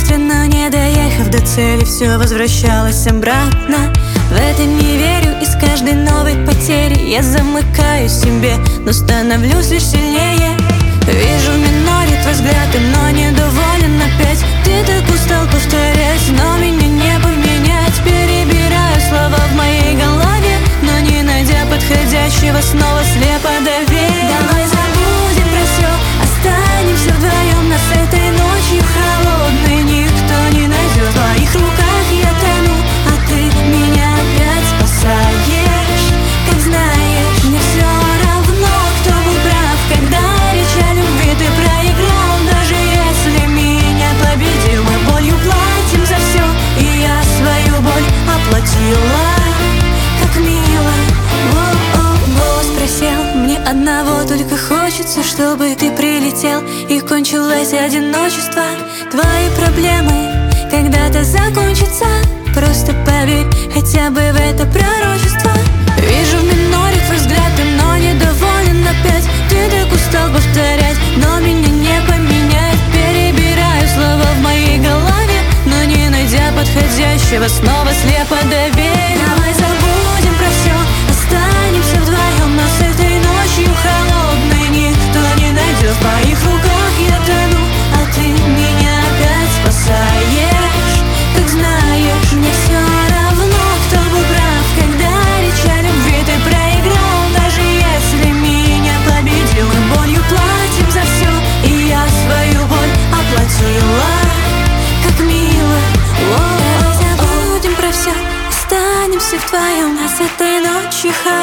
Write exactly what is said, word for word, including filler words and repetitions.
завтра, но не доехав до цели, все возвращалось обратно. В это не верю, и с каждой новой потери я замыкаю себе, но становлюсь лишь сильнее. Вижу в миноре твой взгляд, но недоволен опять. Ты так устал повторять, но меня не поменять. Перебираю слова в моей голове, но не найдя подходящего, снова слепо доверие. Давай забудем про все, останемся вдвоем. Нас этой ночью холодной никто не найдет. В твоих руках я тону, а ты меня опять спасаешь. Как знаешь, мне все равно, кто был прав, когда речь о любви ты проиграл. Даже если меня победил, мы болью платим за все, и я свою боль оплатила. Как мило, о-о, голос просел. Мне одного только хочется, чтобы ты прилетел и кончилось одиночество. Твои проблемы когда-то закончатся. Просто поверь хотя бы в это пророчество. Вижу в миноре твой взгляд, но недоволен опять. Ты так устал повторять, но меня не поменять. Перебираю слова в моей голове, но не найдя подходящего, снова слепо доверие. Давай забудем про все, останемся вдвоем. Но с этой ночью холодной никто не найдет. В твоих руках я тону, а ты меня опять спасаешь. Как знаешь, мне все равно, кто был прав, когда речь о любви ты проиграл. Даже если меня победил, мы болью платим за все, и я свою боль оплатила. Как мило, о-о-о. Забудем про все, останемся вдвоем. Нас этой ночью холодной